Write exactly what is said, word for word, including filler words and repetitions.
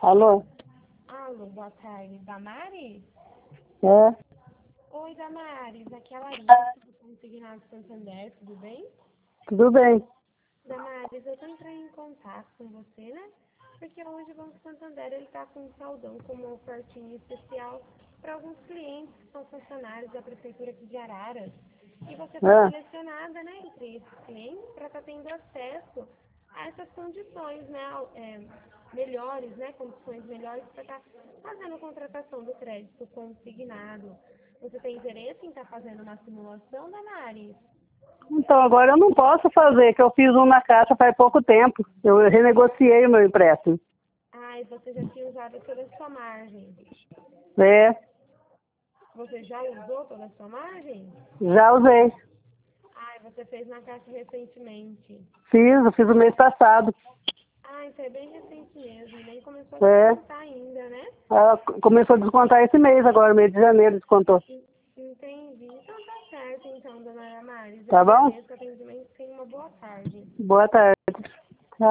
Alô? Alô, boa tarde. Damares? É? Oi, Damares. Aqui é a Larissa, do Consignado Santander, tudo bem? Tudo bem. Damares, eu estou entrando em contato com você, né? Porque hoje o Banco Santander ele está com um saldão com uma ofertinha especial para alguns clientes que são funcionários da Prefeitura aqui de Araras. E você foi É. selecionada, né, entre esses clientes para estar tendo acesso a essas condições, né, é, melhores, né, condições melhores para estar fazendo a contratação do crédito consignado. Você tem interesse em estar fazendo uma simulação, Damares? Então agora eu não posso fazer, que eu fiz um na Caixa faz pouco tempo. Eu renegociei o meu empréstimo. Ah, e você já tinha usado toda a sua margem. É, Você já usou toda a sua margem? já usei. Ah, e você fez na Caixa recentemente. Fiz, eu fiz o mês passado. Ah, isso é bem recente mesmo. Nem começou a É. descontar ainda, né? Ela começou a descontar esse mês agora, mês de janeiro descontou. Entendi. Então tá certo, então, dona Damares. Eu Tá bom? agradeço o atendimento. Tenha uma boa tarde. Boa tarde.